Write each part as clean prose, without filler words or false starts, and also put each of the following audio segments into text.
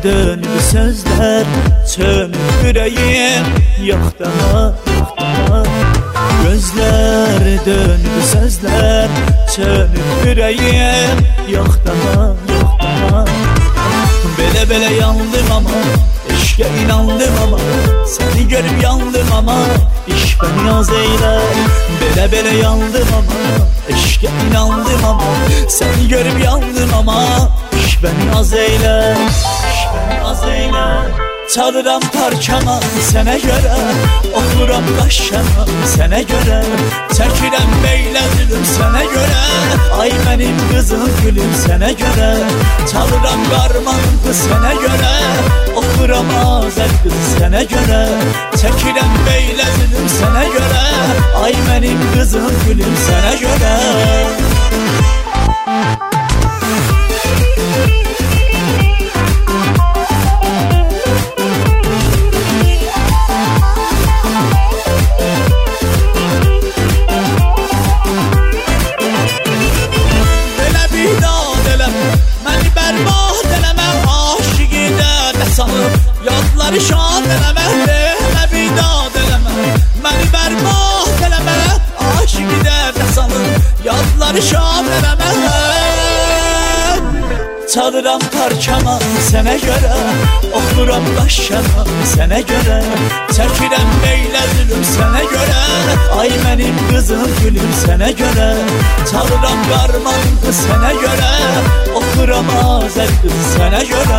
dönüp sözler, çönüp yüreğim, yok daha, yok daha. Gözler dönüp sözler, çönüp yüreğim, yok daha, yok daha. Bele bele yandım ama, eşke inandım ama, seni görüp yandım ama, iş beni az eyler. Bele bele yandım ama, eşke inandım ama, seni görüp yandım ama, iş beni az eyler, iş beni az eyler. Çalıram parçama sənə görə, oxuram qaşşama sənə görə, çəkirəm beyləzirim sənə görə, ay mənim qızım gülüm sənə görə. Çalıram qarmanımı sənə görə, oxuram azəl qız sənə görə, çəkirəm beyləzirim sənə görə, ay mənim qızım gülüm sənə görə. Yadları şad eləmə, demə bidad eləmə, məni bərbad eləmə, aşıq idərdə salır, yadları şad eləmə. Çalıram parçama sənə görə, oxuram qaşşama sənə görə, çəkirəm beyləzirim sənə görə, ay mənim qızım gülüm sənə görə. Çalıram qarmanımı sənə görə, oxuram azəl qız sənə görə.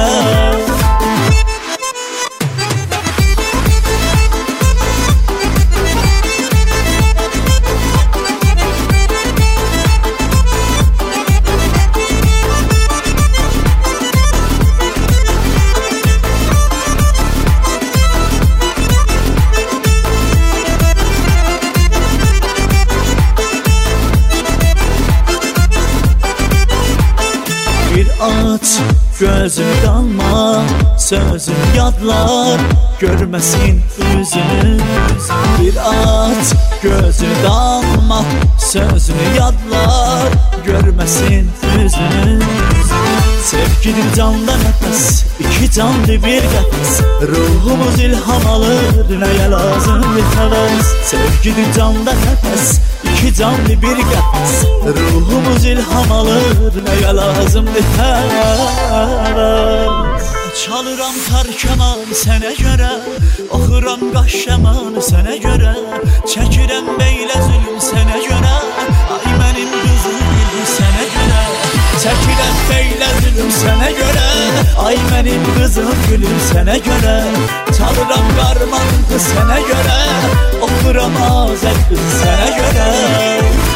Bir aç gözünü dalma, sözünü yadlar, görmesin üzünü. Bir aç gözünü dalma, sözünü yadlar, görmesin üzünü. Sevgidir canda nefes, iki canlı bir qəfəs, ruhumuz ilham alır, nəyə lazım bir həvəs. Sevgidir canda nefes, iki canlı bir qəfəs, ruhumuz ilham alır, nəyə lazım bir həvəs. Çalıram tarkaman sənə görə, oxuram qaşşaman sənə görə, çəkirəm beylə zülüm sənə görə, ay mənim qızım gülüm sənə görə. Çəkirəm beylə zülüm sənə görə, ay mənim qızım gülüm sənə görə. Çalıram qarmanımı sənə görə, oxuram azəl qız sənə görə.